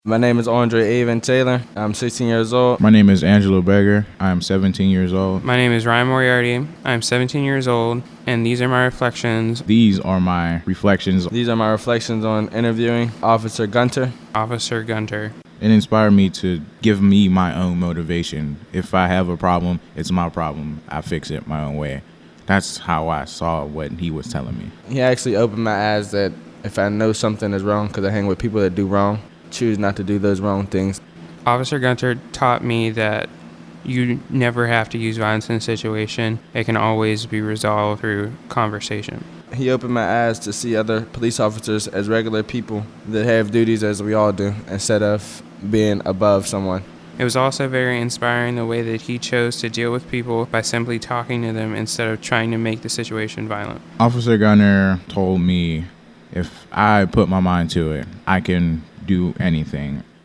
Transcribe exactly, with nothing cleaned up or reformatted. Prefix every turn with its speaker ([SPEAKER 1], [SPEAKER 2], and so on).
[SPEAKER 1] My name is Andre Avon Taylor. I'm sixteen years old.
[SPEAKER 2] My name is Angelo Berger. I am seventeen years old.
[SPEAKER 3] My name is Ryan Moriarty. I'm seventeen years old, and these are my reflections.
[SPEAKER 2] These are my reflections.
[SPEAKER 1] These are my reflections on interviewing Officer Gunter.
[SPEAKER 3] Officer Gunter.
[SPEAKER 2] It inspired me to give me my own motivation. If I have a problem, it's my problem. I fix it my own way. That's how I saw what he was telling me.
[SPEAKER 1] He actually opened my eyes that if I know something is wrong, because I hang with people that do wrong, choose not to do those wrong things.
[SPEAKER 3] Officer Gunter taught me that you never have to use violence in a situation. It can always be resolved through conversation.
[SPEAKER 1] He opened my eyes to see other police officers as regular people that have duties as we all do, instead of being above someone.
[SPEAKER 3] It was also very inspiring the way that he chose to deal with people by simply talking to them instead of trying to make the situation violent.
[SPEAKER 2] Officer Gunner told me if I put my mind to it, I can do anything.